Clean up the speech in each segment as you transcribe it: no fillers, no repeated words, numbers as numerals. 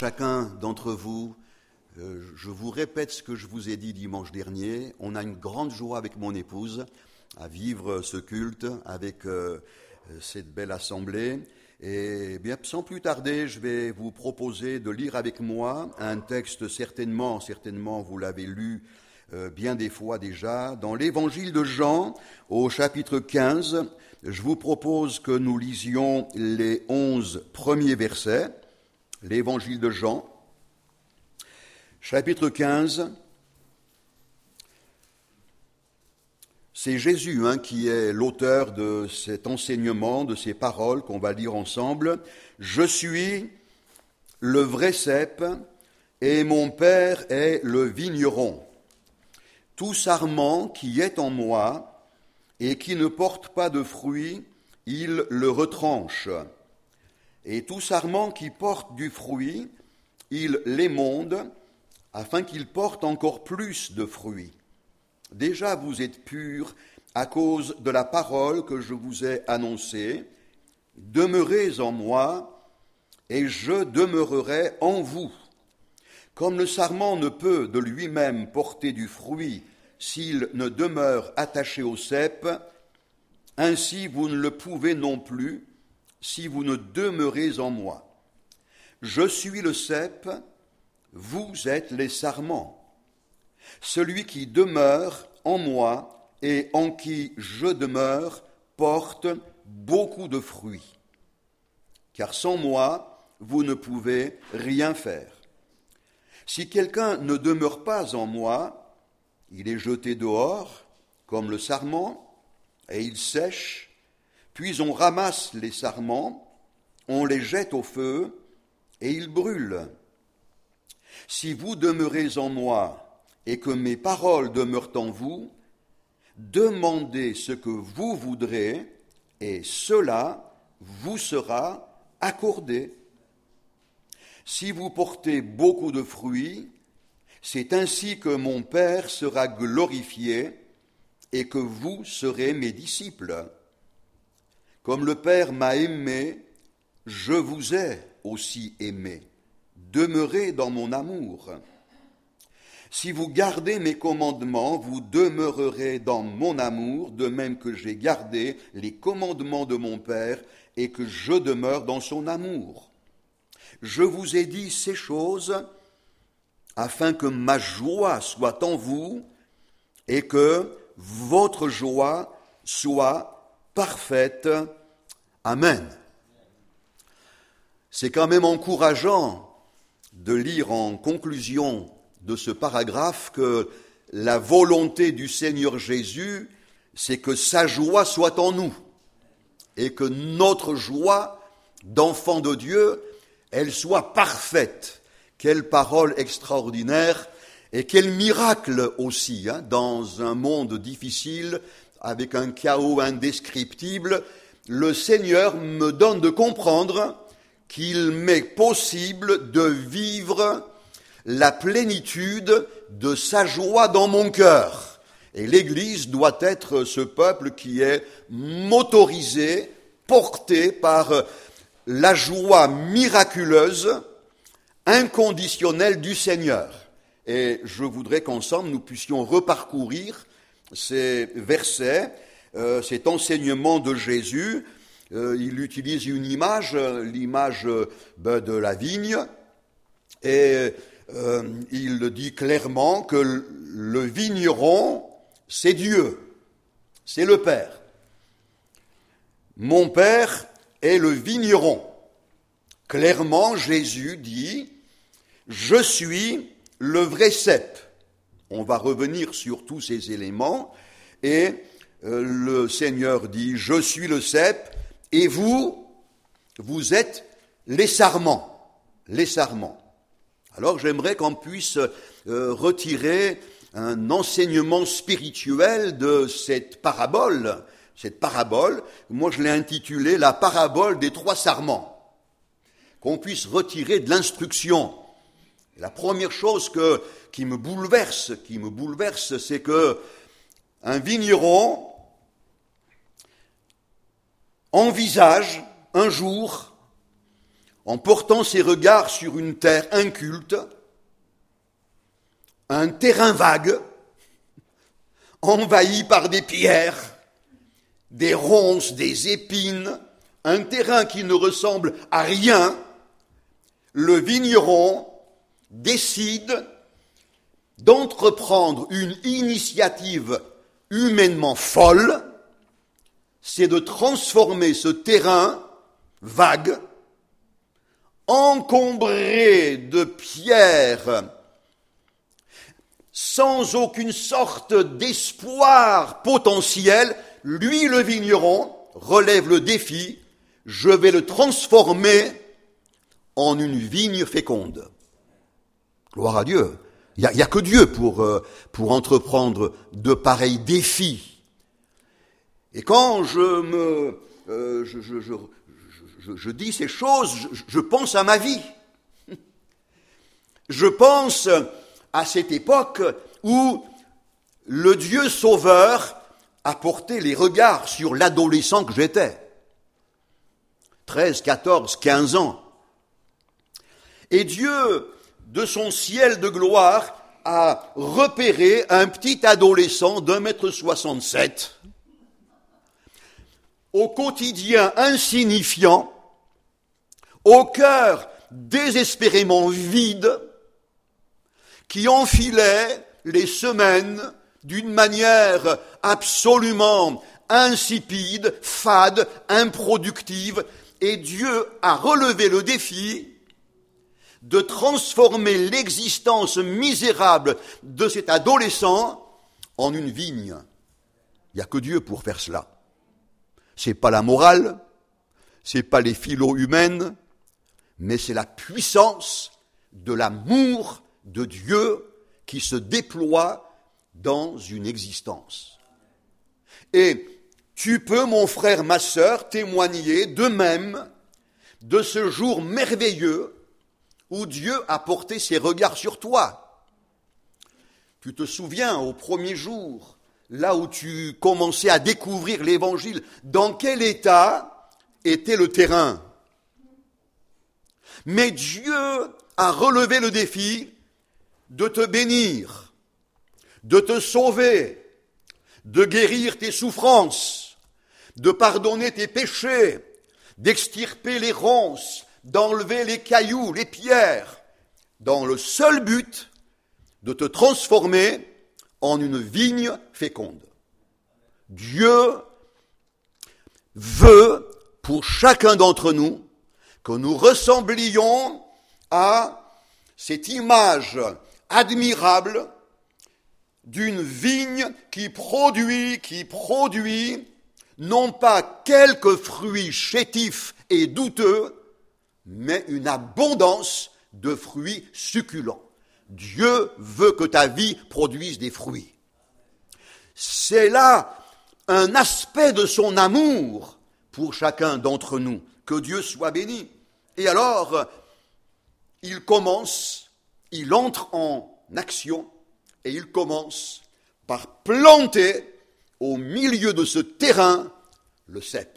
Chacun d'entre vous, je vous répète ce que je vous ai dit dimanche dernier, on a une grande joie avec mon épouse à vivre ce culte avec cette belle assemblée. Et bien, sans plus tarder, je vais vous proposer de lire avec moi un texte certainement vous l'avez lu bien des fois déjà, dans l'évangile de Jean, au chapitre 15. Je vous propose que nous lisions les 11 premiers versets. L'évangile de Jean, chapitre 15, c'est Jésus qui est l'auteur de cet enseignement, de ces paroles qu'on va lire ensemble. « Je suis le vrai cep et mon Père est le vigneron. Tout sarment qui est en moi et qui ne porte pas de fruit, il le retranche. Et tout sarment qui porte du fruit, il l'émonde, afin qu'il porte encore plus de fruits. Déjà vous êtes purs à cause de la parole que je vous ai annoncée. Demeurez en moi, et je demeurerai en vous. Comme le sarment ne peut de lui-même porter du fruit s'il ne demeure attaché au cep, ainsi vous ne le pouvez non plus si vous ne demeurez en moi. Je suis le cep, vous êtes les sarments. Celui qui demeure en moi et en qui je demeure porte beaucoup de fruits. Car sans moi, vous ne pouvez rien faire. Si quelqu'un ne demeure pas en moi, il est jeté dehors, comme le sarment, et il sèche. Puis on ramasse les sarments, on les jette au feu, et ils brûlent. Si vous demeurez en moi, et que mes paroles demeurent en vous, demandez ce que vous voudrez, et cela vous sera accordé. Si vous portez beaucoup de fruits, c'est ainsi que mon Père sera glorifié, et que vous serez mes disciples. Comme le Père m'a aimé, je vous ai aussi aimé. Demeurez dans mon amour. Si vous gardez mes commandements, vous demeurerez dans mon amour, de même que j'ai gardé les commandements de mon Père et que je demeure dans son amour. Je vous ai dit ces choses afin que ma joie soit en vous et que votre joie soit parfaite. Amen. C'est quand même encourageant de lire en conclusion de ce paragraphe que la volonté du Seigneur Jésus, c'est que sa joie soit en nous et que notre joie d'enfant de Dieu, elle soit parfaite. Quelle parole extraordinaire et quel miracle aussi, dans un monde difficile, avec un chaos indescriptible, le Seigneur me donne de comprendre qu'il m'est possible de vivre la plénitude de sa joie dans mon cœur. Et l'Église doit être ce peuple qui est motorisé, porté par la joie miraculeuse, inconditionnelle du Seigneur. Et je voudrais qu'ensemble nous puissions reparcourir ces versets, cet enseignement de Jésus. Il utilise une image, l'image de la vigne, et il dit clairement que le vigneron, c'est Dieu, c'est le Père. Mon Père est le vigneron. Clairement, Jésus dit, je suis le vrai cep. On va revenir sur tous ces éléments, et le Seigneur dit, je suis le cep, et vous êtes les sarments, les sarments. Alors j'aimerais qu'on puisse retirer un enseignement spirituel de cette parabole. Cette parabole, moi je l'ai intitulée la parabole des 3 sarments. Qu'on puisse retirer de l'instruction. La première chose qui me bouleverse, c'est que un vigneron envisage un jour en portant ses regards sur une terre inculte, un terrain vague, envahi par des pierres, des ronces, des épines, un terrain qui ne ressemble à rien, le vigneron décide d'entreprendre une initiative humainement folle, c'est de transformer ce terrain vague, encombré de pierres, sans aucune sorte d'espoir potentiel. Lui, le vigneron, relève le défi, je vais le transformer en une vigne féconde. Gloire à Dieu. Il n'y a que Dieu pour entreprendre de pareils défis. Et quand je dis ces choses, je pense à ma vie. Je pense à cette époque où le Dieu Sauveur a porté les regards sur l'adolescent que j'étais. 13, 14, 15 ans. Et Dieu, de son ciel de gloire, a repéré un petit adolescent d'1,67 m, au quotidien insignifiant, au cœur désespérément vide, qui enfilait les semaines d'une manière absolument insipide, fade, improductive, et Dieu a relevé le défi de transformer l'existence misérable de cet adolescent en une vigne. Il n'y a que Dieu pour faire cela. C'est pas la morale, c'est pas les philo humaines, mais c'est la puissance de l'amour de Dieu qui se déploie dans une existence. Et tu peux, mon frère, ma sœur, témoigner de même de ce jour merveilleux où Dieu a porté ses regards sur toi. Tu te souviens, au premier jour, là où tu commençais à découvrir l'Évangile, dans quel état était le terrain? Mais Dieu a relevé le défi de te bénir, de te sauver, de guérir tes souffrances, de pardonner tes péchés, d'extirper les ronces, d'enlever les cailloux, les pierres, dans le seul but de te transformer en une vigne féconde. Dieu veut, pour chacun d'entre nous, que nous ressemblions à cette image admirable d'une vigne qui produit non pas quelques fruits chétifs et douteux, mais une abondance de fruits succulents. Dieu veut que ta vie produise des fruits. C'est là un aspect de son amour pour chacun d'entre nous. Que Dieu soit béni. Et alors, il entre en action et il commence par planter au milieu de ce terrain le cep.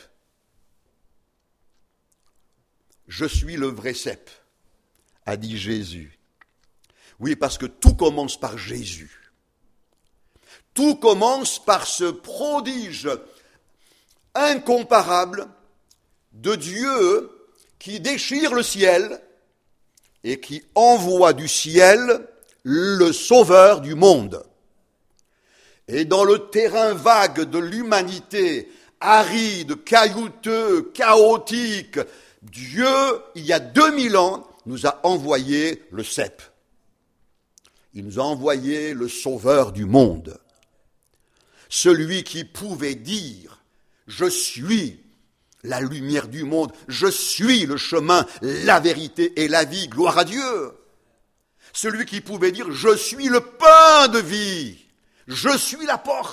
Je suis le vrai cep, a dit Jésus. Oui, parce que tout commence par Jésus. Tout commence par ce prodige incomparable de Dieu qui déchire le ciel et qui envoie du ciel le Sauveur du monde. Et dans le terrain vague de l'humanité, aride, caillouteux, chaotique, Dieu, il y a 2000 ans, nous a envoyé le cep. Il nous a envoyé le Sauveur du monde. Celui qui pouvait dire « Je suis la lumière du monde, je suis le chemin, la vérité et la vie, gloire à Dieu ». Celui qui pouvait dire « Je suis le pain de vie, je suis la porte ».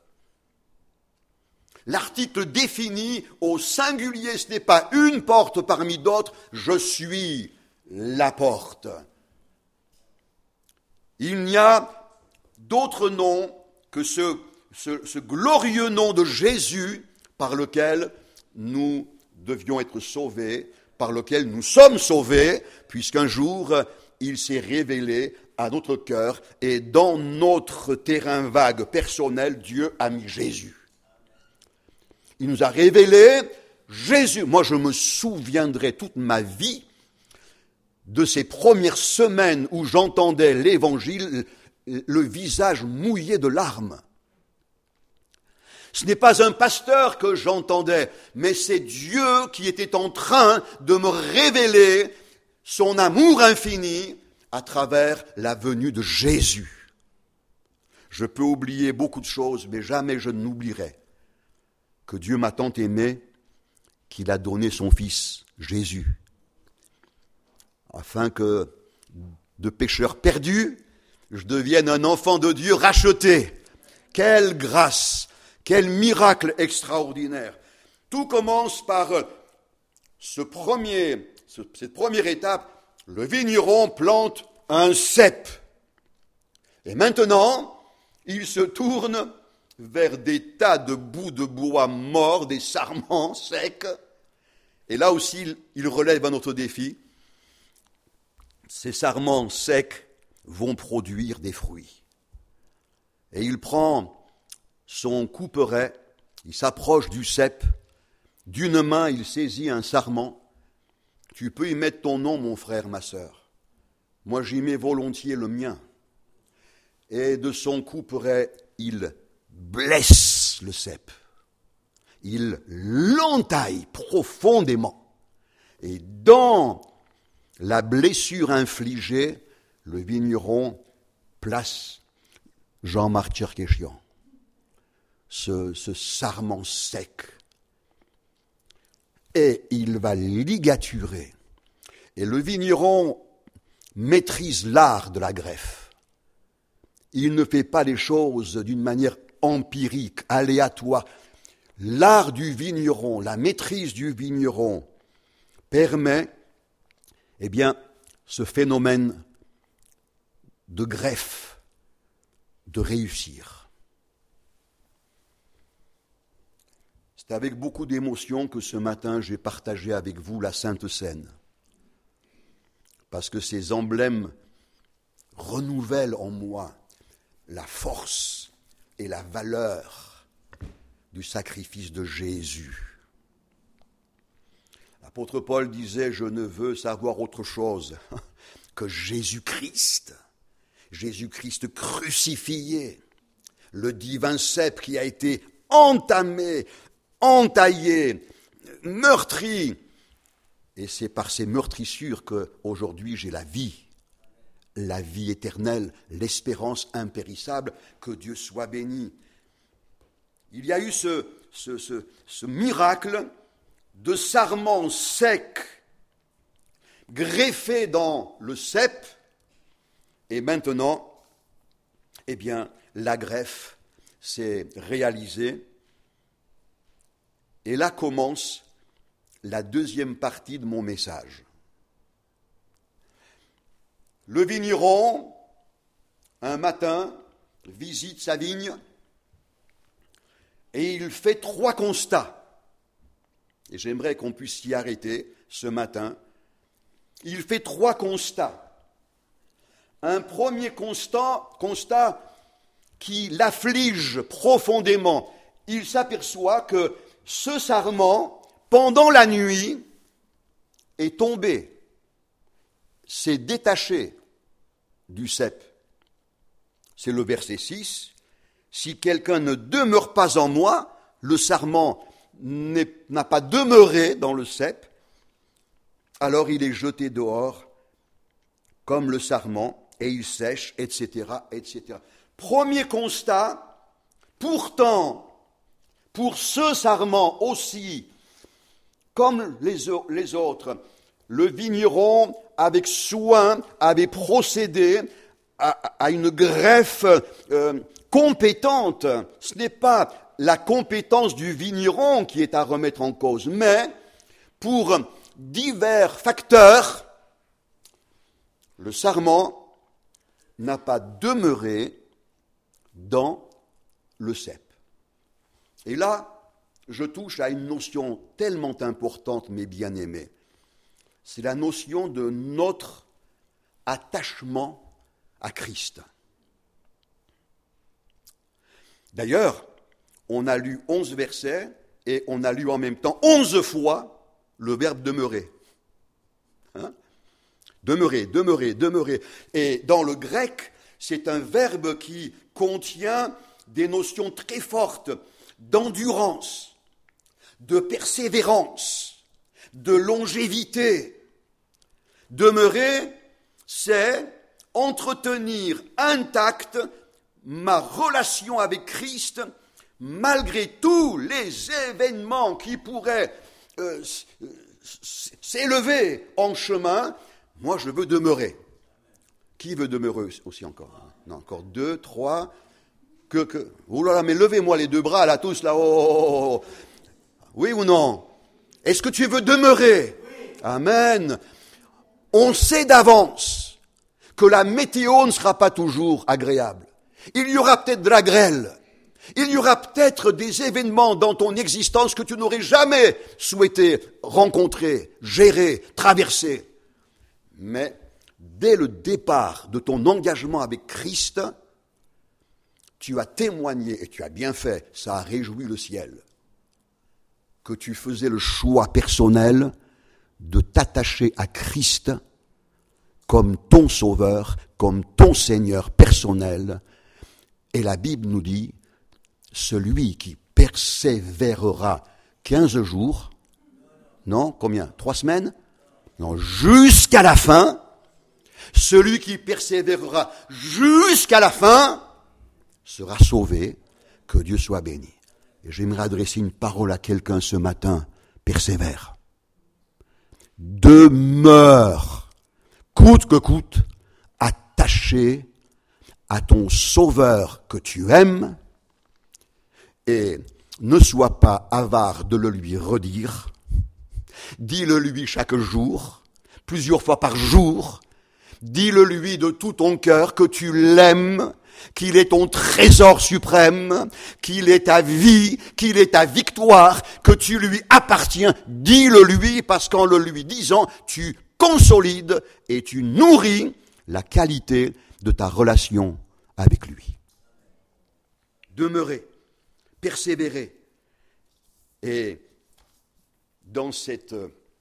L'article défini au singulier, ce n'est pas une porte parmi d'autres, je suis la porte. Il n'y a d'autre nom que ce glorieux nom de Jésus par lequel nous devions être sauvés, par lequel nous sommes sauvés, puisqu'un jour, il s'est révélé à notre cœur, et dans notre terrain vague personnel, Dieu a mis Jésus. Il nous a révélé Jésus. Moi, je me souviendrai toute ma vie de ces premières semaines où j'entendais l'Évangile, le visage mouillé de larmes. Ce n'est pas un pasteur que j'entendais, mais c'est Dieu qui était en train de me révéler son amour infini à travers la venue de Jésus. Je peux oublier beaucoup de choses, mais jamais je n'oublierai que Dieu m'a tant aimé qu'il a donné son Fils, Jésus, afin que, de pécheur perdu, je devienne un enfant de Dieu racheté. Quelle grâce, quel miracle extraordinaire. Tout commence par cette première étape. Le vigneron plante un cep. Et maintenant, il se tourne vers des tas de bouts de bois morts, des sarments secs. Et là aussi, il relève un autre défi. Ces sarments secs vont produire des fruits. Et il prend son couperet, il s'approche du cep, d'une main il saisit un sarment. Tu peux y mettre ton nom, mon frère, ma sœur. Moi j'y mets volontiers le mien. Et de son couperet, il blesse le cep. Il l'entaille profondément. Et dans la blessure infligée, le vigneron place Jean-Marc Tcherkéchian, ce sarment sec. Et il va ligaturer. Et le vigneron maîtrise l'art de la greffe. Il ne fait pas les choses d'une manière empirique, aléatoire. L'art du vigneron, la maîtrise du vigneron permet, ce phénomène de greffe, de réussir. C'est avec beaucoup d'émotion que ce matin j'ai partagé avec vous la Sainte Seine. Parce que ces emblèmes renouvellent en moi la force et la valeur du sacrifice de Jésus. L'apôtre Paul disait « Je ne veux savoir autre chose que Jésus-Christ. Jésus-Christ crucifié, le divin cep qui a été entamé, entaillé, meurtri. Et c'est par ces meurtrissures qu'aujourd'hui j'ai la vie éternelle, l'espérance impérissable, que Dieu soit béni. Il y a eu ce miracle de sarment sec, greffé dans le cep, et maintenant, la greffe s'est réalisée. Et là commence la deuxième partie de mon message. Le vigneron, un matin, visite sa vigne et il fait 3 constats. Et j'aimerais qu'on puisse s'y arrêter ce matin. Il fait 3 constats. Un premier constat qui l'afflige profondément. Il s'aperçoit que ce sarment, pendant la nuit, est tombé, s'est détaché du cep. C'est le verset 6. Si quelqu'un ne demeure pas en moi, le sarment n'a pas demeuré dans le cep, alors il est jeté dehors comme le sarment, et il sèche, etc., etc. Premier constat, pourtant, pour ce sarment aussi, comme les autres, le vigneron, avec soin, avait procédé à une greffe compétente. Ce n'est pas la compétence du vigneron qui est à remettre en cause, mais pour divers facteurs, le sarment n'a pas demeuré dans le cep. Et là, je touche à une notion tellement importante, mes bien-aimés. c'est la notion de notre attachement à Christ. D'ailleurs, on a lu 11 versets et on a lu en même temps 11 fois le verbe demeurer. Hein? Demeurer, demeurer, demeurer. Et dans le grec, c'est un verbe qui contient des notions très fortes d'endurance, de persévérance, de longévité. Demeurer, c'est entretenir intacte ma relation avec Christ malgré tous les événements qui pourraient s'élever en chemin. Moi, je veux demeurer. Qui veut demeurer aussi encore? Non, encore 2, 3. Oh là là, mais levez-moi les 2 bras là, tous là. Oh. Oui ou non? Est-ce que tu veux demeurer? Oui. Amen. On sait d'avance que la météo ne sera pas toujours agréable. Il y aura peut-être de la grêle. Il y aura peut-être des événements dans ton existence que tu n'aurais jamais souhaité rencontrer, gérer, traverser. Mais dès le départ de ton engagement avec Christ, tu as témoigné, et tu as bien fait, ça a réjoui le ciel, que tu faisais le choix personnel de t'attacher à Christ comme ton sauveur, comme ton Seigneur personnel. Et la Bible nous dit, celui qui persévérera 15 jours, non, combien? 3 semaines? Non, jusqu'à la fin, celui qui persévérera jusqu'à la fin sera sauvé, que Dieu soit béni. Et j'aimerais adresser une parole à quelqu'un ce matin, persévère. Demeure, coûte que coûte, attaché à ton sauveur que tu aimes, et ne sois pas avare de le lui redire. Dis-le lui chaque jour, plusieurs fois par jour. Dis-le lui de tout ton cœur que tu l'aimes, qu'il est ton trésor suprême, qu'il est ta vie, qu'il est ta victoire, que tu lui appartiens. Dis-le lui, parce qu'en le lui disant, tu consolides et tu nourris la qualité de ta relation avec lui. Demeurer, persévérer. Et dans cette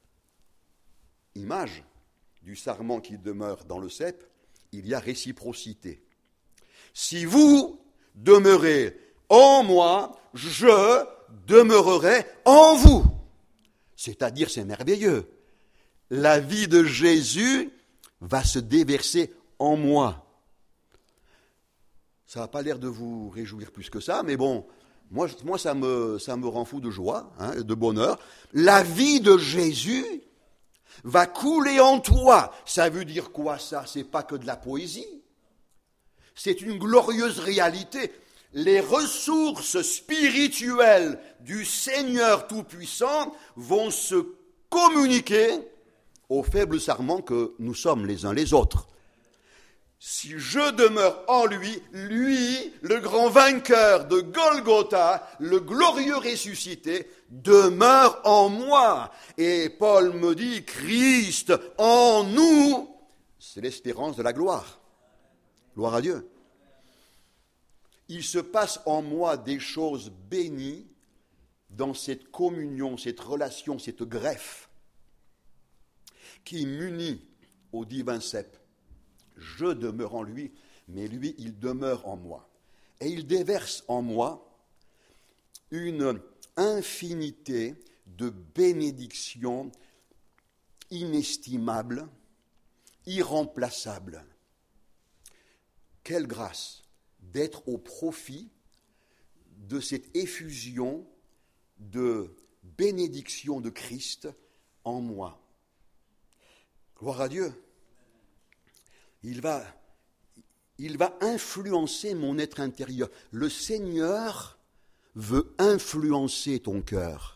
image du sarment qui demeure dans le cep, il y a réciprocité. Si vous demeurez en moi, je demeurerai en vous. C'est-à-dire, c'est merveilleux. La vie de Jésus va se déverser en moi. Ça n'a pas l'air de vous réjouir plus que ça, mais bon, moi ça me rend fou de joie, de bonheur. La vie de Jésus va couler en toi. Ça veut dire quoi ça? C'est pas que de la poésie. C'est une glorieuse réalité. Les ressources spirituelles du Seigneur Tout-Puissant vont se communiquer aux faibles sarments que nous sommes les uns les autres. Si je demeure en lui, lui, le grand vainqueur de Golgotha, le glorieux ressuscité, demeure en moi. Et Paul me dit, Christ en nous, c'est l'espérance de la gloire. Gloire à Dieu. Il se passe en moi des choses bénies dans cette communion, cette relation, cette greffe qui m'unit au divin cep. Je demeure en lui, mais lui, il demeure en moi. Et il déverse en moi une infinité de bénédictions inestimables, irremplaçables. Quelle grâce d'être au profit de cette effusion de bénédiction de Christ en moi. Gloire à Dieu. Il va influencer mon être intérieur. Le Seigneur veut influencer ton cœur.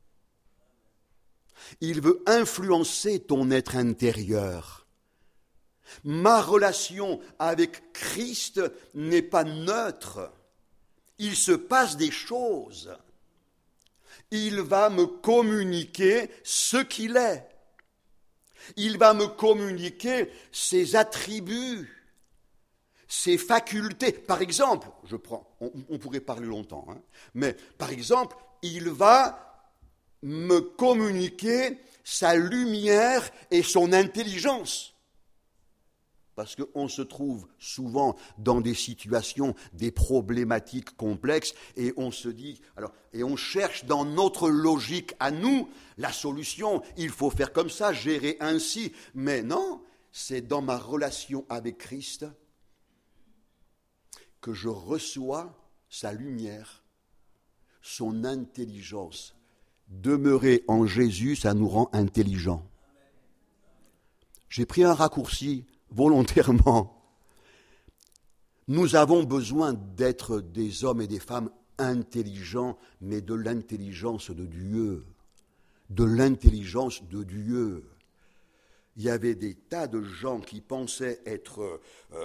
Il veut influencer ton être intérieur. Ma relation avec Christ n'est pas neutre. Il se passe des choses. Il va me communiquer ce qu'il est. Il va me communiquer ses attributs, ses facultés. Par exemple, on pourrait parler longtemps, mais par exemple, il va me communiquer sa lumière et son intelligence. Parce qu'on se trouve souvent dans des situations, des problématiques complexes, et on se dit, et on cherche dans notre logique à nous la solution. Il faut faire comme ça, gérer ainsi. Mais non, c'est dans ma relation avec Christ que je reçois sa lumière, son intelligence. Demeurer en Jésus, ça nous rend intelligents. J'ai pris un raccourci volontairement. Nous avons besoin d'être des hommes et des femmes intelligents, mais de l'intelligence de Dieu. De l'intelligence de Dieu. Il y avait des tas de gens qui pensaient être,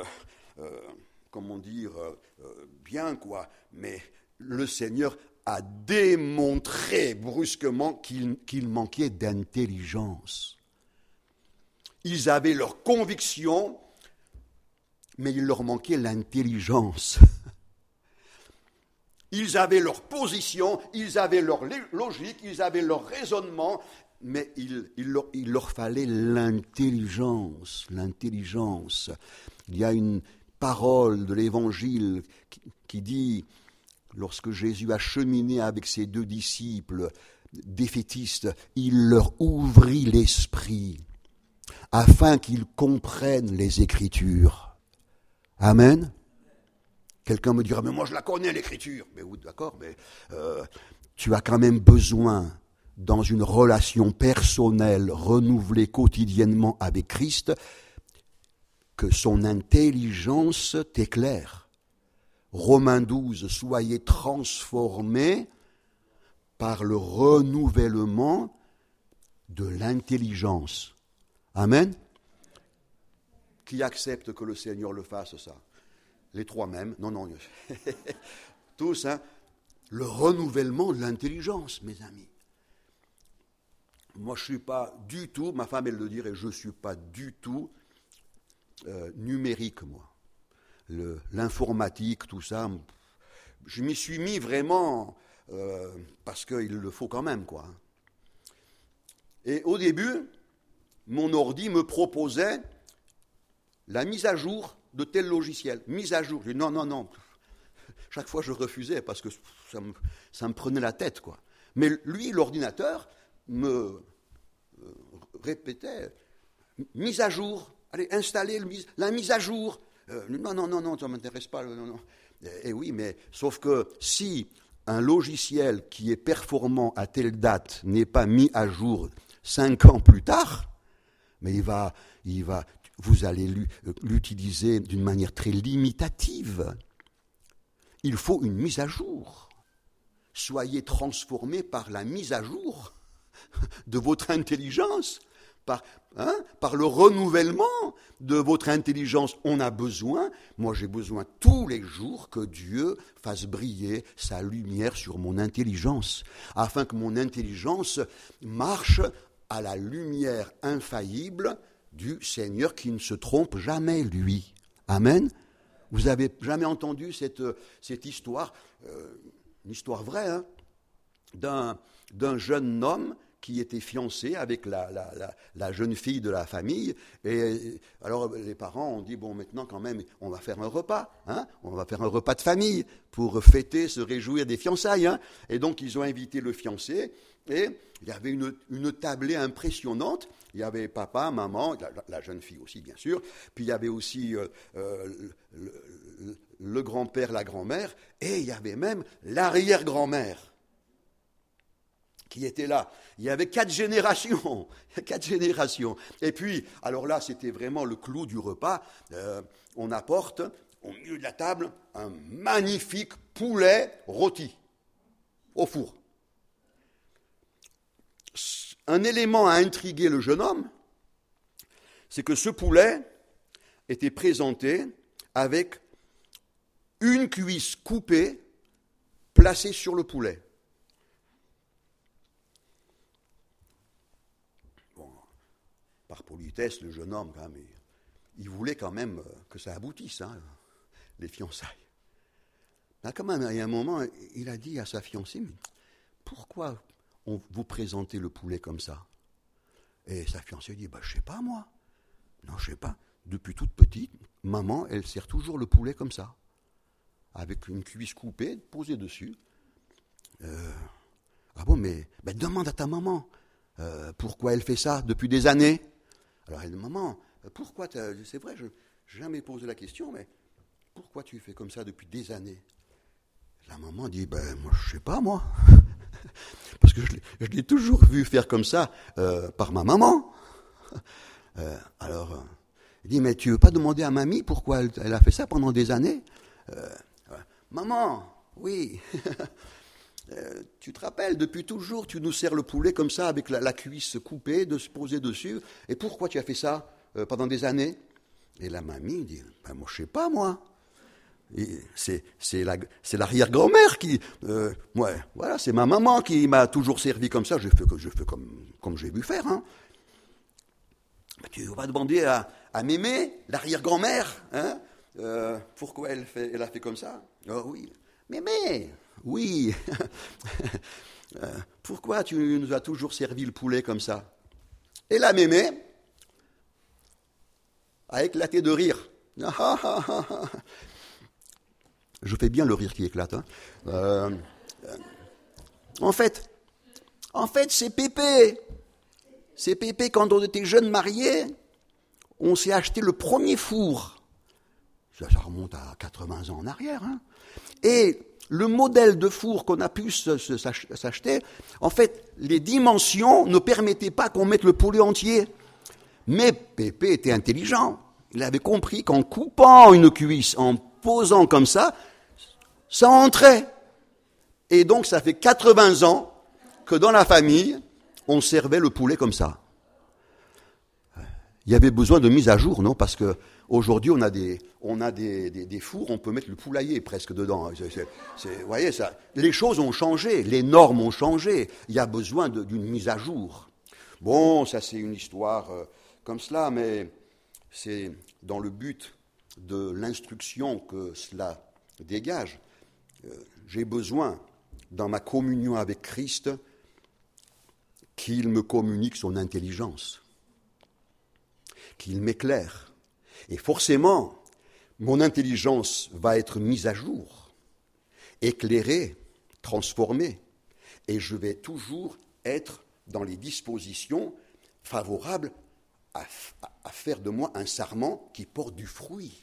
bien, quoi. Mais le Seigneur a démontré brusquement qu'il manquait d'intelligence. Ils avaient leurs convictions, mais il leur manquait l'intelligence. Ils avaient leur position, ils avaient leur logique, ils avaient leur raisonnement, mais il leur fallait l'intelligence. L'intelligence. Il y a une parole de l'Évangile qui dit, lorsque Jésus a cheminé avec ses 2 disciples défaitistes, il leur ouvrit l'esprit, afin qu'ils comprennent les Écritures. Amen. Quelqu'un me dira, mais moi je la connais l'Écriture. Mais oui, d'accord, mais tu as quand même besoin, dans une relation personnelle renouvelée quotidiennement avec Christ, que son intelligence t'éclaire. Romains 12, soyez transformés par le renouvellement de l'intelligence. Amen. Qui accepte que le Seigneur le fasse, ça? Les 3 mêmes. Non. Tous, le renouvellement de l'intelligence, mes amis. Moi, je ne suis pas du tout, ma femme, elle le dirait, je ne suis pas du tout numérique, moi. L'informatique, tout ça, je m'y suis mis vraiment parce qu'il le faut quand même, quoi. Et au début, mon ordi me proposait la mise à jour de tel logiciel. Mise à jour. Je dis non. Chaque fois, je refusais parce que ça me prenait la tête, quoi. Mais lui, l'ordinateur, me répétait mise à jour. Allez, installer la mise à jour. Non, ça ne m'intéresse pas. Non. Et oui, mais sauf que si un logiciel qui est performant à telle date n'est pas mis à jour 5 ans plus tard, mais vous allez l'utiliser d'une manière très limitative. Il faut une mise à jour. Soyez transformés par la mise à jour de votre intelligence, par le renouvellement de votre intelligence. On a besoin, moi j'ai besoin tous les jours que Dieu fasse briller sa lumière sur mon intelligence, afin que mon intelligence marche à la lumière infaillible du Seigneur qui ne se trompe jamais, lui. Amen. Vous avez jamais entendu cette histoire, une histoire vraie, d'un jeune homme qui était fiancé avec la jeune fille de la famille. Et alors les parents ont dit, bon, maintenant quand même, on va faire un repas, on va faire un repas de famille pour fêter, se réjouir des fiançailles. Et donc ils ont invité le fiancé, et il y avait une tablée impressionnante. Il y avait papa, maman, la jeune fille aussi, bien sûr, puis il y avait aussi le grand-père, la grand-mère, et il y avait même l'arrière-grand-mère qui était là. Il y avait 4 générations. Et puis, alors là, c'était vraiment le clou du repas. On apporte, au milieu de la table, un magnifique poulet rôti au four. Un élément a intrigué le jeune homme, c'est que ce poulet était présenté avec une cuisse coupée placée sur le poulet. Bon. par politesse, le jeune homme, quand même, il voulait quand même que ça aboutisse, hein, les fiançailles. Là, quand même, il y a un moment, il a dit à sa fiancée, mais pourquoi vous présentez le poulet comme ça? Et sa fiancée dit, je sais pas moi. Non, je sais pas. Depuis toute petite, maman, elle sert toujours le poulet comme ça, avec une cuisse coupée, posée dessus. Ah bon, mais demande à ta maman pourquoi elle fait ça depuis des années. Alors elle dit, maman, pourquoi c'est vrai, je n'ai jamais posé la question, mais pourquoi tu fais comme ça depuis des années? La maman dit, moi je sais pas moi, parce que je l'ai toujours vu faire comme ça par ma maman. Alors, il dit, mais tu veux pas demander à mamie pourquoi elle a fait ça pendant des années? Maman, oui. Tu te rappelles, depuis toujours, tu nous sers le poulet comme ça, avec la cuisse coupée, de se poser dessus. Et pourquoi tu as fait ça pendant des années? Et la mamie dit, moi je sais pas moi. C'est l'arrière-grand-mère qui... voilà, c'est ma maman qui m'a toujours servi comme ça. Je fais comme j'ai vu faire. Hein. Tu vas demander à Mémé, l'arrière-grand-mère, hein, pourquoi elle a fait comme ça? Oh oui, Mémé, oui. Pourquoi tu nous as toujours servi le poulet comme ça? Et la Mémé a éclaté de rire. Je fais bien le rire qui éclate. Hein. En fait, c'est Pépé. C'est Pépé, quand on était jeunes mariés, on s'est acheté le premier four. Ça remonte à 80 ans en arrière. Hein. Et le modèle de four qu'on a pu s'acheter, en fait, les dimensions ne permettaient pas qu'on mette le poulet entier. Mais Pépé était intelligent. Il avait compris qu'en coupant une cuisse, en posant comme ça entrait. Et donc, ça fait 80 ans que dans la famille, on servait le poulet comme ça. Il y avait besoin de mise à jour, non? Parce que aujourd'hui, on a des fours, on peut mettre le poulailler presque dedans. Vous voyez, ça, les choses ont changé, les normes ont changé. Il y a besoin d'une mise à jour. Bon, ça c'est une histoire comme cela, mais c'est dans le but de l'instruction que cela dégage. J'ai besoin, dans ma communion avec Christ, qu'il me communique son intelligence, qu'il m'éclaire. Et forcément, mon intelligence va être mise à jour, éclairée, transformée, et je vais toujours être dans les dispositions favorables à faire de moi un sarment qui porte du fruit,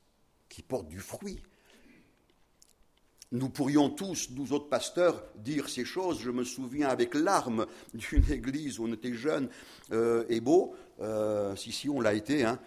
Nous pourrions tous, nous autres pasteurs, dire ces choses. Je me souviens avec larmes d'une église où on était jeunes et beaux. Si, on l'a été. Hein.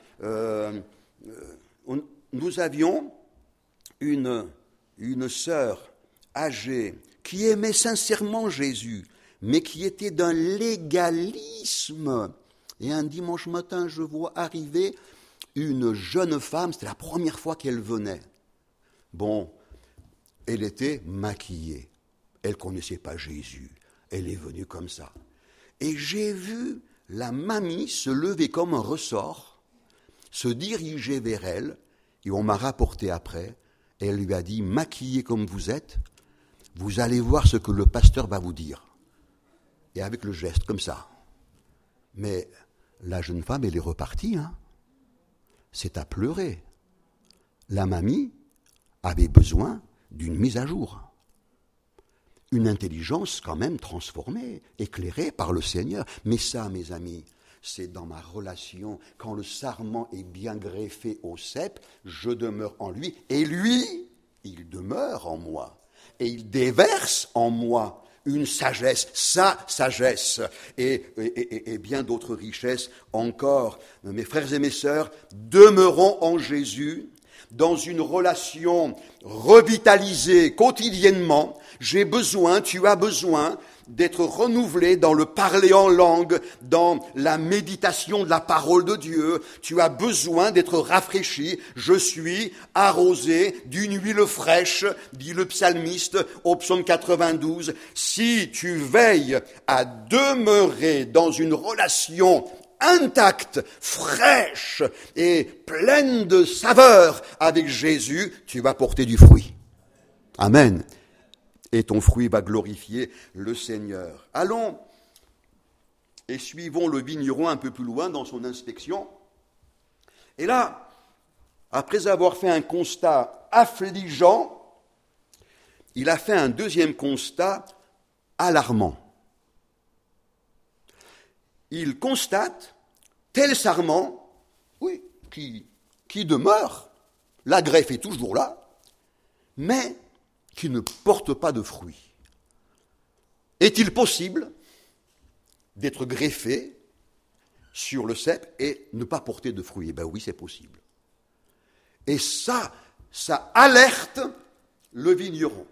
Nous avions une sœur âgée qui aimait sincèrement Jésus, mais qui était d'un légalisme. Et un dimanche matin, je vois arriver une jeune femme. C'était la première fois qu'elle venait. Bon... Elle était maquillée. Elle ne connaissait pas Jésus. Elle est venue comme ça. Et j'ai vu la mamie se lever comme un ressort, se diriger vers elle, et on m'a rapporté après, et elle lui a dit, maquillée comme vous êtes, vous allez voir ce que le pasteur va vous dire. Et avec le geste, comme ça. Mais la jeune femme, elle est repartie. Hein. C'est à pleurer. La mamie avait besoin d'une mise à jour. Une intelligence quand même transformée, éclairée par le Seigneur. Mais ça, mes amis, c'est dans ma relation. Quand le sarment est bien greffé au cep, je demeure en lui, et lui, il demeure en moi. Et il déverse en moi une sagesse, sa sagesse, et bien d'autres richesses encore. Mes frères et mes sœurs, demeurons en Jésus, dans une relation revitalisée quotidiennement. Tu as besoin d'être renouvelé dans le parler en langue, dans la méditation de la parole de Dieu. Tu as besoin d'être rafraîchi. Je suis arrosé d'une huile fraîche, dit le psalmiste au psaume 92. Si tu veilles à demeurer dans une relation intacte, fraîche et pleine de saveur avec Jésus, tu vas porter du fruit. Amen. Et ton fruit va glorifier le Seigneur. Allons et suivons le vigneron un peu plus loin dans son inspection. Et là, après avoir fait un constat affligeant, il a fait un deuxième constat alarmant. Il constate tel sarment, oui, qui demeure, la greffe est toujours là, mais qui ne porte pas de fruits. Est-il possible d'être greffé sur le cep et ne pas porter de fruits? Eh bien oui, c'est possible. Et ça alerte le vigneron.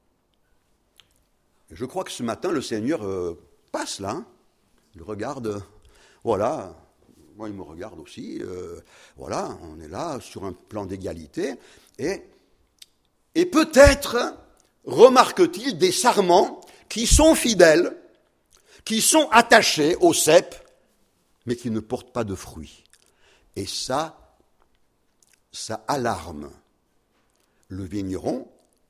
Je crois que ce matin, le Seigneur passe là, hein. Il regarde, voilà, moi il me regarde aussi, voilà, on est là sur un plan d'égalité, et peut-être remarque-t-il des sarments qui sont fidèles, qui sont attachés au cep, mais qui ne portent pas de fruits. Et ça alarme le vigneron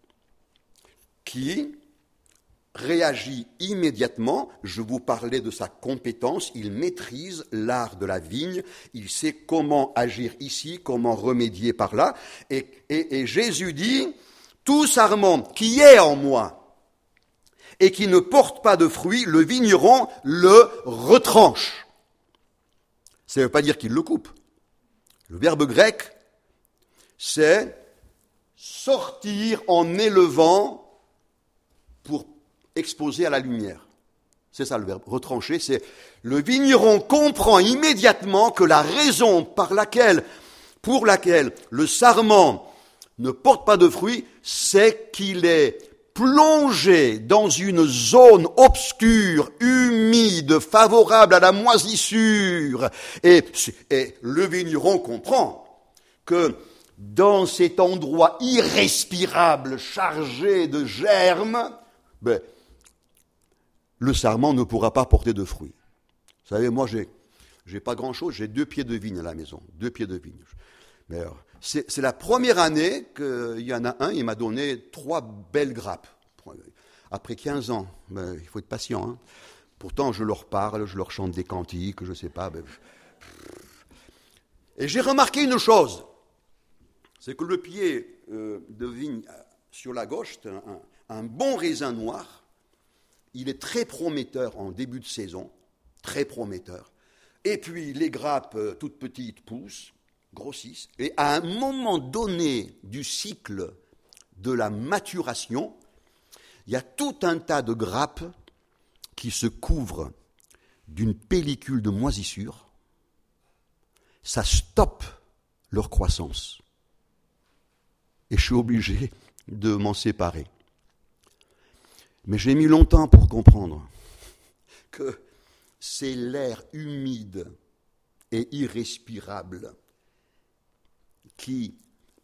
qui réagit immédiatement. Je vous parlais de sa compétence, il maîtrise l'art de la vigne, il sait comment agir ici, comment remédier par là. Et Jésus dit, tout sarment qui est en moi et qui ne porte pas de fruits, le vigneron le retranche. Ça ne veut pas dire qu'il le coupe. Le verbe grec, c'est sortir en élevant pour exposé à la lumière. C'est ça le verbe. Retrancher, c'est le vigneron comprend immédiatement que la raison pour laquelle le sarment ne porte pas de fruits, c'est qu'il est plongé dans une zone obscure, humide, favorable à la moisissure. Et le vigneron comprend que dans cet endroit irrespirable, chargé de germes, le sarment ne pourra pas porter de fruits. Vous savez, moi, j'ai pas grand-chose, j'ai 2 pieds de vigne à la maison, 2 pieds de vigne. Mais alors, c'est la première année qu'il y en a un, il m'a donné 3 belles grappes. Après 15 ans, il faut être patient. Hein. Pourtant, je leur parle, je leur chante des cantiques, je ne sais pas. Et j'ai remarqué une chose, c'est que le pied de vigne sur la gauche, c'est un bon raisin noir. Il est très prometteur en début de saison, très prometteur. Et puis les grappes toutes petites poussent, grossissent. Et à un moment donné du cycle de la maturation, il y a tout un tas de grappes qui se couvrent d'une pellicule de moisissure. Ça stoppe leur croissance. Et je suis obligé de m'en séparer. Mais j'ai mis longtemps pour comprendre que c'est l'air humide et irrespirable qui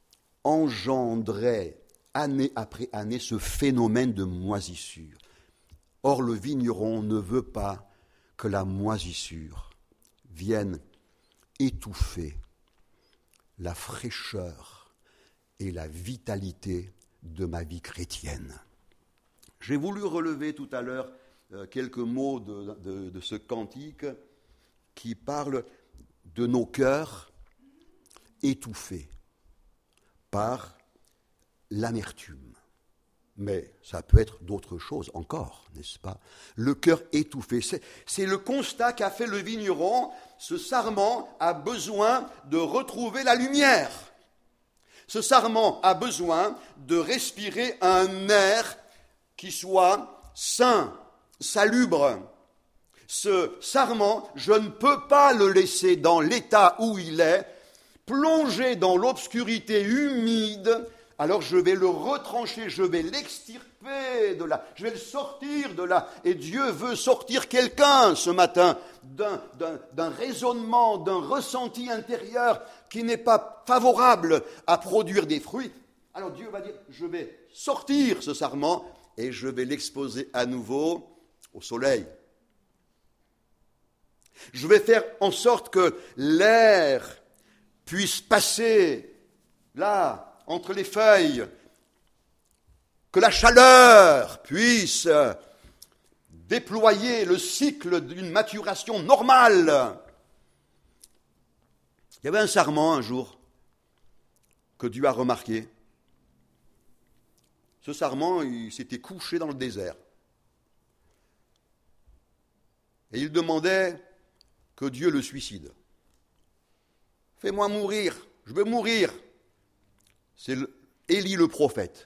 engendrait année après année ce phénomène de moisissure. Or, le vigneron ne veut pas que la moisissure vienne étouffer la fraîcheur et la vitalité de ma vie chrétienne. J'ai voulu relever tout à l'heure quelques mots de ce cantique qui parle de nos cœurs étouffés par l'amertume. Mais ça peut être d'autres choses encore, n'est-ce pas? Le cœur étouffé, c'est le constat qu'a fait le vigneron. Ce sarment a besoin de retrouver la lumière. Ce sarment a besoin de respirer un air qui soit sain, salubre. Ce sarment, je ne peux pas le laisser dans l'état où il est, plongé dans l'obscurité humide. Alors je vais le retrancher, je vais l'extirper de là, je vais le sortir de là. Et Dieu veut sortir quelqu'un ce matin d'un raisonnement, d'un ressenti intérieur qui n'est pas favorable à produire des fruits. Alors Dieu va dire, je vais sortir ce sarment et je vais l'exposer à nouveau au soleil. Je vais faire en sorte que l'air puisse passer là, entre les feuilles, que la chaleur puisse déployer le cycle d'une maturation normale. Il y avait un sarment un jour que Dieu a remarqué. Ce sarment, il s'était couché dans le désert. Et il demandait que Dieu le suicide. Fais-moi mourir, je veux mourir. C'est Élie le prophète.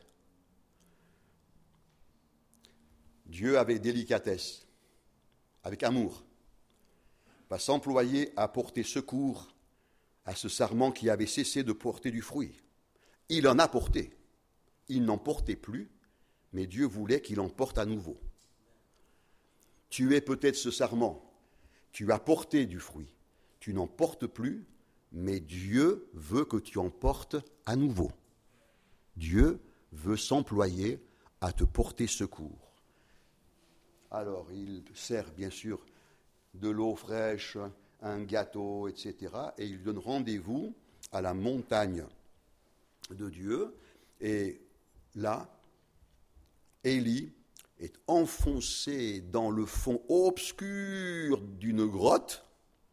Dieu, avec délicatesse, avec amour, va s'employer à porter secours à ce sarment qui avait cessé de porter du fruit. Il en a porté. Il n'en portait plus, mais Dieu voulait qu'il en porte à nouveau. Tu es peut-être ce sarment. Tu as porté du fruit. Tu n'en portes plus, mais Dieu veut que tu en portes à nouveau. Dieu veut s'employer à te porter secours. Alors, il sert bien sûr de l'eau fraîche, un gâteau, etc. Et il donne rendez-vous à la montagne de Dieu. Et là, Élie est enfoncé dans le fond obscur d'une grotte.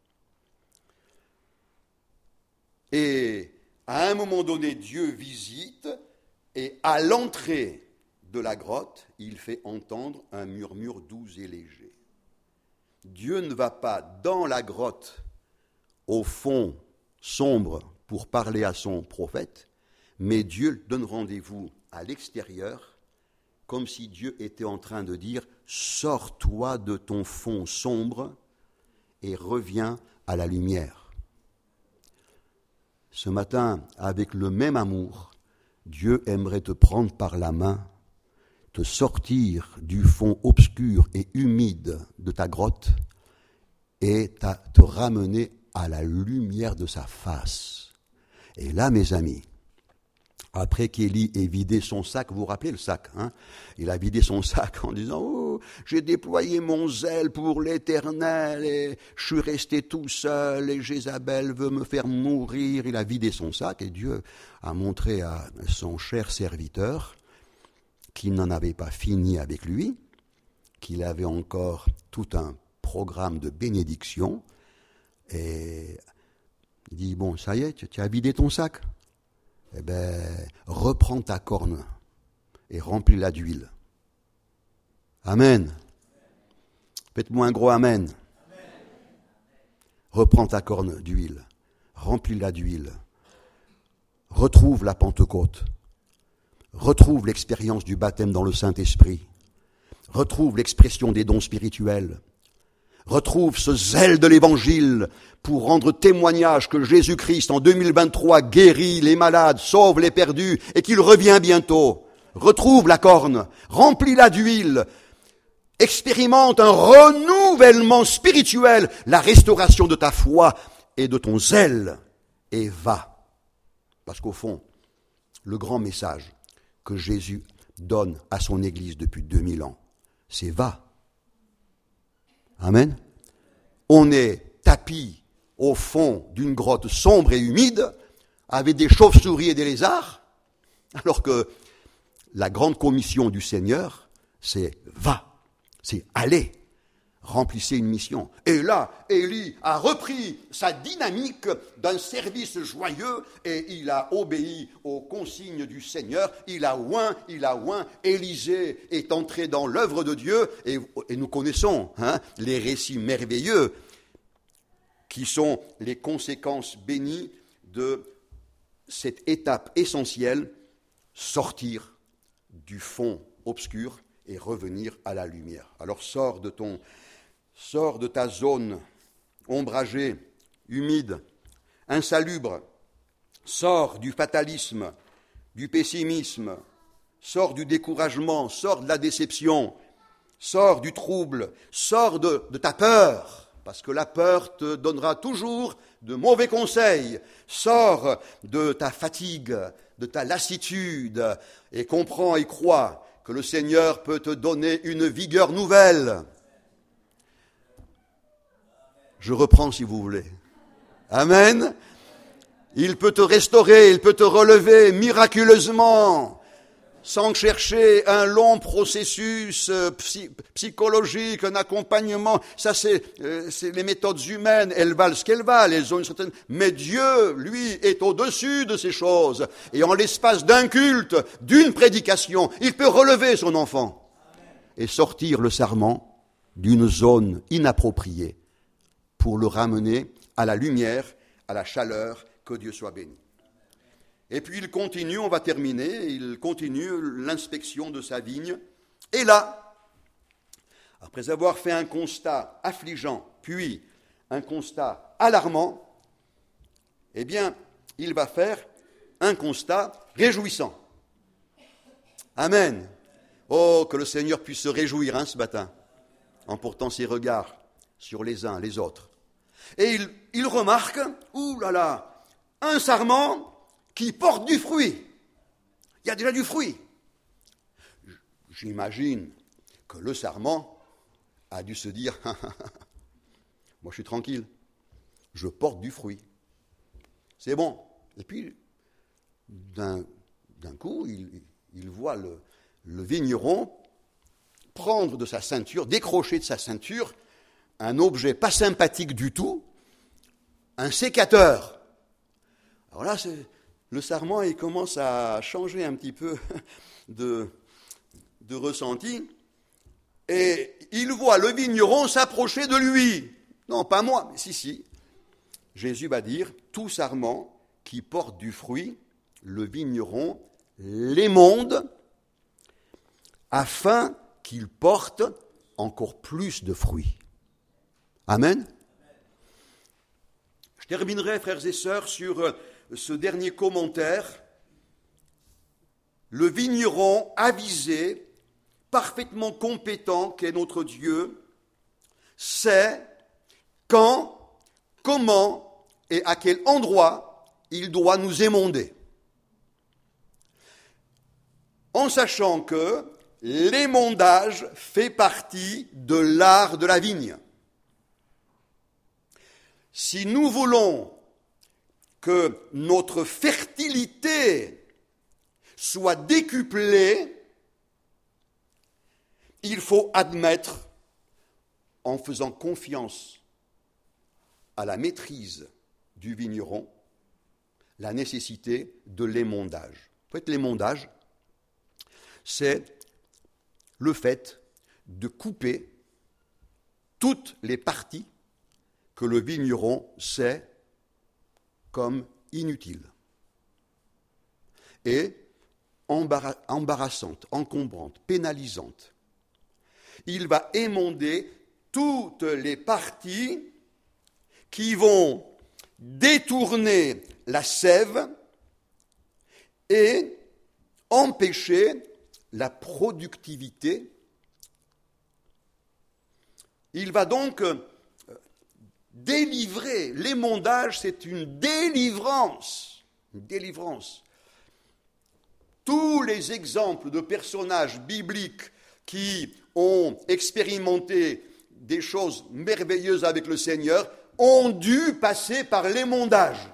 Et à un moment donné, Dieu visite et à l'entrée de la grotte, il fait entendre un murmure doux et léger. Dieu ne va pas dans la grotte, au fond sombre, pour parler à son prophète, mais Dieu donne rendez-vous à l'extérieur, comme si Dieu était en train de dire « Sors-toi de ton fond sombre et reviens à la lumière ». Ce matin, avec le même amour, Dieu aimerait te prendre par la main, te sortir du fond obscur et humide de ta grotte et te ramener à la lumière de sa face. Et là, mes amis, après qu'Élie ait vidé son sac, vous vous rappelez le sac, hein? Il a vidé son sac en disant « Oh, j'ai déployé mon zèle pour l'Éternel et je suis resté tout seul et Jézabel veut me faire mourir. » Il a vidé son sac et Dieu a montré à son cher serviteur qu'il n'en avait pas fini avec lui, qu'il avait encore tout un programme de bénédiction. Et il dit « Bon, ça y est, tu as vidé ton sac ? Eh bien, reprends ta corne et remplis-la d'huile. » Amen. Faites-moi un gros amen. Reprends ta corne d'huile, remplis-la d'huile. Retrouve la Pentecôte. Retrouve l'expérience du baptême dans le Saint-Esprit. Retrouve l'expression des dons spirituels. Retrouve ce zèle de l'Évangile pour rendre témoignage que Jésus-Christ en 2023 guérit les malades, sauve les perdus et qu'il revient bientôt. Retrouve la corne, remplis-la d'huile, expérimente un renouvellement spirituel, la restauration de ta foi et de ton zèle et va. Parce qu'au fond, le grand message que Jésus donne à son Église depuis 2000 ans, c'est va. Amen. On est tapi au fond d'une grotte sombre et humide avec des chauves-souris et des lézards, alors que la grande commission du Seigneur, c'est va, c'est aller, remplissez une mission. Et là, Élie a repris sa dynamique d'un service joyeux et il a obéi aux consignes du Seigneur. Il a oint. Élisée est entré dans l'œuvre de Dieu et nous connaissons les récits merveilleux qui sont les conséquences bénies de cette étape essentielle, sortir du fond obscur et revenir à la lumière. Alors sors de ta zone ombragée, humide, insalubre. Sors du fatalisme, du pessimisme. Sors du découragement, sors de la déception. Sors du trouble, sors de ta peur. Parce que la peur te donnera toujours de mauvais conseils. Sors de ta fatigue, de ta lassitude et comprends et crois que le Seigneur peut te donner une vigueur nouvelle. Je reprends si vous voulez. Amen. Il peut te restaurer, il peut te relever miraculeusement, sans chercher un long processus psychologique, un accompagnement. Ça, c'est les méthodes humaines. Elles valent ce qu'elles valent. Elles ont une certaine... Mais Dieu, lui, est au-dessus de ces choses. Et en l'espace d'un culte, d'une prédication, il peut relever son enfant et sortir le sarment d'une zone inappropriée pour le ramener à la lumière, à la chaleur. Que Dieu soit béni. Et puis il continue, on va terminer, il continue l'inspection de sa vigne. Et là, après avoir fait un constat affligeant, puis un constat alarmant, eh bien, il va faire un constat réjouissant. Amen. Oh, que le Seigneur puisse se réjouir ce matin, en portant ses regards sur les uns, les autres. Et il remarque, ouh là là, un sarment qui porte du fruit. Il y a déjà du fruit. J'imagine que le sarment a dû se dire, moi je suis tranquille, je porte du fruit. C'est bon. Et puis, d'un coup, il voit le vigneron prendre de sa ceinture, décrocher de sa ceinture, un objet pas sympathique du tout, un sécateur. Alors là, le sarment, il commence à changer un petit peu de ressenti, et il voit le vigneron s'approcher de lui. Non, pas moi, mais si. Jésus va dire, tout sarment qui porte du fruit, le vigneron l'émonde, afin qu'il porte encore plus de fruits. Amen. Je terminerai, frères et sœurs, sur ce dernier commentaire. Le vigneron avisé, parfaitement compétent qu'est notre Dieu, sait quand, comment et à quel endroit il doit nous émonder. En sachant que l'émondage fait partie de l'art de la vigne. Si nous voulons que notre fertilité soit décuplée, il faut admettre, en faisant confiance à la maîtrise du vigneron, la nécessité de l'émondage. En fait, l'émondage, c'est le fait de couper toutes les parties que le vigneron sait comme inutiles et embarrassantes, encombrantes, pénalisantes. Il va émonder toutes les parties qui vont détourner la sève et empêcher la productivité. Il va donc délivrer. L'émondage, c'est une délivrance. Une délivrance. Tous les exemples de personnages bibliques qui ont expérimenté des choses merveilleuses avec le Seigneur ont dû passer par l'émondage.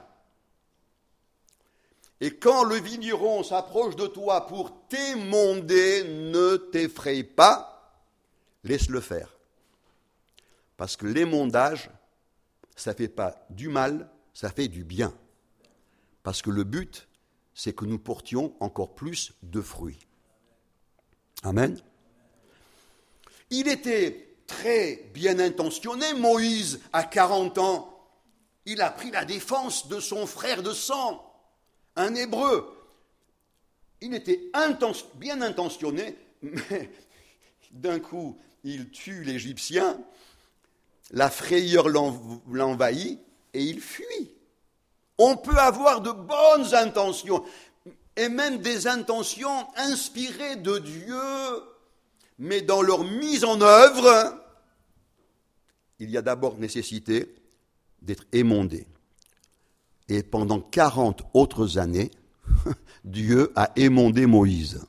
Et quand le vigneron s'approche de toi pour t'émonder, ne t'effraie pas, laisse-le faire. Parce que l'émondage, ça ne fait pas du mal, ça fait du bien. Parce que le but, c'est que nous portions encore plus de fruits. Amen. Il était très bien intentionné, Moïse, à 40 ans. Il a pris la défense de son frère de sang, un Hébreu. Il était bien intentionné, mais d'un coup, il tue l'Égyptien, la frayeur l'envahit et il fuit. On peut avoir de bonnes intentions, et même des intentions inspirées de Dieu, mais dans leur mise en œuvre, il y a d'abord nécessité d'être émondé. Et pendant 40 autres années, Dieu a émondé Moïse.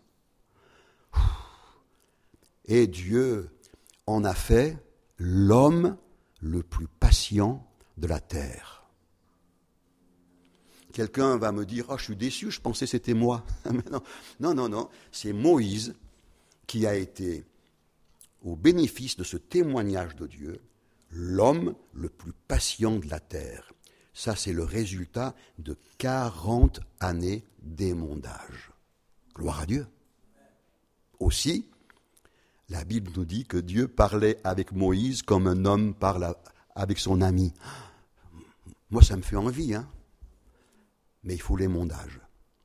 Et Dieu en a fait l'homme le plus patient patient de la terre. Quelqu'un va me dire « Oh, je suis déçu, je pensais que c'était moi. » Non, c'est Moïse qui a été, au bénéfice de ce témoignage de Dieu, l'homme le plus patient de la terre. Ça, c'est le résultat de 40 années d'émondage. Gloire à Dieu. Aussi, la Bible nous dit que Dieu parlait avec Moïse comme un homme parle avec son ami. Moi, ça me fait envie, hein. Mais il faut l'émondage.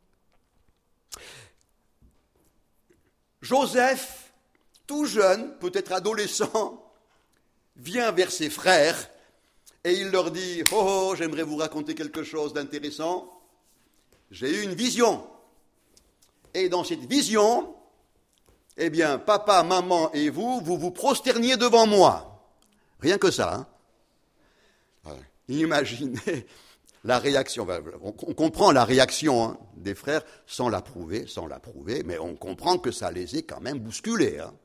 Joseph, tout jeune, peut-être adolescent, vient vers ses frères et il leur dit « Oh, j'aimerais vous raconter quelque chose d'intéressant. J'ai eu une vision. Et dans cette vision, eh bien, papa, maman et vous vous prosterniez devant moi. » Rien que ça, hein. Imaginez la réaction. On comprend la réaction, hein, des frères sans l'approuver, mais on comprend que ça les ait quand même bousculés, hein.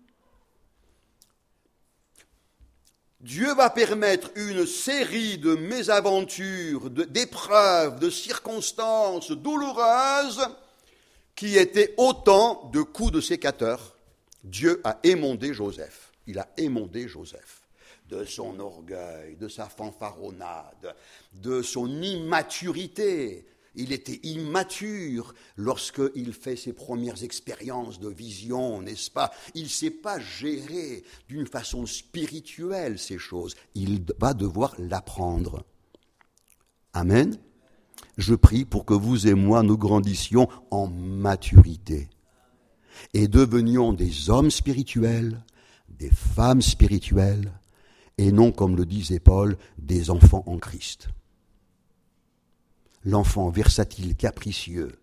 Dieu va permettre une série de mésaventures, d'épreuves, de circonstances douloureuses qui étaient autant de coups de sécateur. Dieu a émondé Joseph. Il a émondé Joseph de son orgueil, de sa fanfaronnade, de son immaturité. Il était immature lorsqu'il fait ses premières expériences de vision, n'est-ce pas? Il ne sait pas gérer d'une façon spirituelle ces choses. Il va devoir l'apprendre. Amen. Je prie pour que vous et moi, nous grandissions en maturité et devenions des hommes spirituels, des femmes spirituelles, et non, comme le disait Paul, des enfants en Christ. L'enfant versatile, capricieux,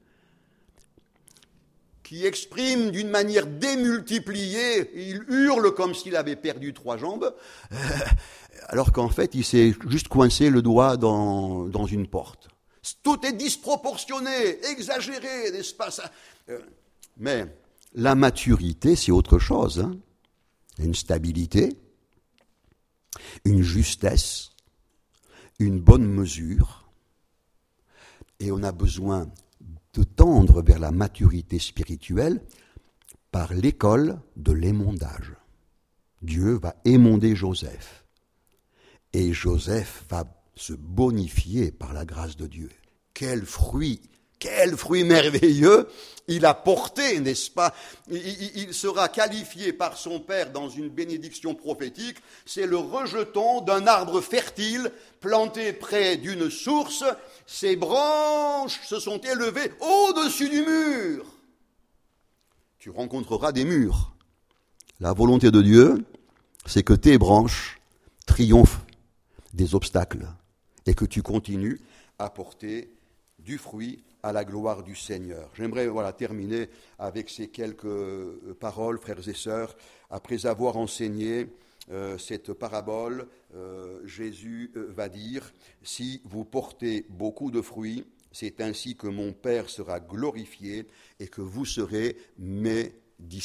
qui exprime d'une manière démultipliée, il hurle comme s'il avait perdu 3 jambes, alors qu'en fait, il s'est juste coincé le doigt dans une porte. Tout est disproportionné, exagéré, n'est-ce pas ça? Mais la maturité, c'est autre chose, hein. Une stabilité, une justesse, une bonne mesure. Et on a besoin de tendre vers la maturité spirituelle par l'école de l'émondage. Dieu va émonder Joseph. Et Joseph va se bonifier par la grâce de Dieu. Quel fruit merveilleux il a porté, n'est-ce pas? Il sera qualifié par son père dans une bénédiction prophétique. C'est le rejeton d'un arbre fertile planté près d'une source. Ses branches se sont élevées au-dessus du mur. Tu rencontreras des murs. La volonté de Dieu, c'est que tes branches triomphent des obstacles et que tu continues à porter du fruit à la gloire du Seigneur. J'aimerais terminer avec ces quelques paroles, frères et sœurs. Après avoir enseigné cette parabole, Jésus va dire « Si vous portez beaucoup de fruits, c'est ainsi que mon Père sera glorifié et que vous serez mes disciples. »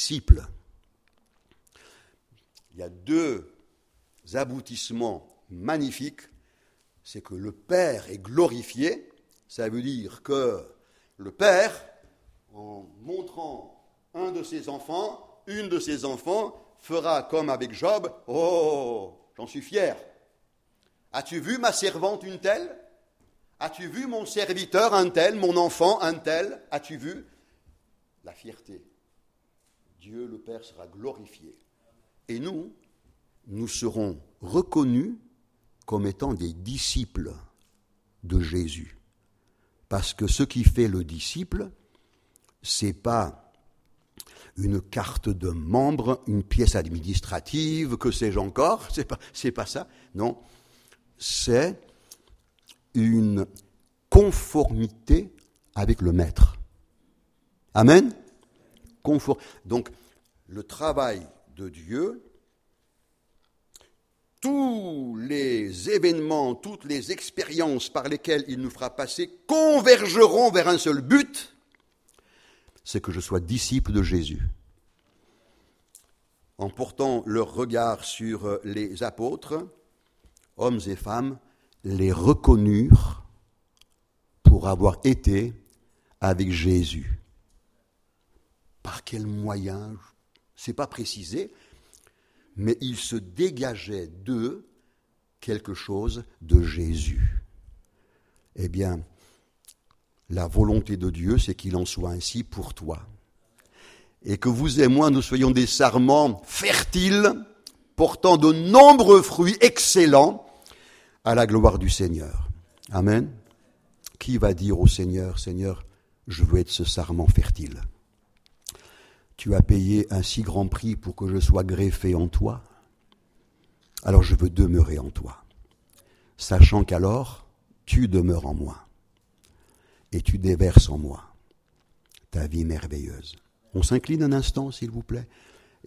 Il y a 2 aboutissements magnifiques. C'est que le Père est glorifié. Ça veut dire que le Père, en montrant un de ses enfants, une de ses enfants, fera comme avec Job, « Oh, j'en suis fier. As-tu vu ma servante une telle? As-tu vu mon serviteur un tel, mon enfant un tel? As-tu vu ?» La fierté. Dieu le Père sera glorifié. Et nous serons reconnus comme étant des disciples de Jésus. Parce que ce qui fait le disciple, ce n'est pas une carte de membre, une pièce administrative, que sais-je encore, c'est pas ça, non. C'est une conformité avec le Maître. Amen. Donc, le travail de Dieu, tous les événements, toutes les expériences par lesquelles il nous fera passer convergeront vers un seul but, c'est que je sois disciple de Jésus. En portant leur regard sur les apôtres, hommes et femmes, les reconnurent pour avoir été avec Jésus. Par quel moyen? Ce n'est pas précisé, mais il se dégageait d'eux quelque chose de Jésus. Eh bien, la volonté de Dieu, c'est qu'il en soit ainsi pour toi. Et que vous et moi, nous soyons des sarments fertiles, portant de nombreux fruits excellents à la gloire du Seigneur. Amen. Qui va dire au Seigneur, Seigneur, je veux être ce sarment fertile. Tu as payé un si grand prix pour que je sois greffé en toi. Alors je veux demeurer en toi, sachant qu'alors tu demeures en moi et tu déverses en moi ta vie merveilleuse. On s'incline un instant, s'il vous plaît.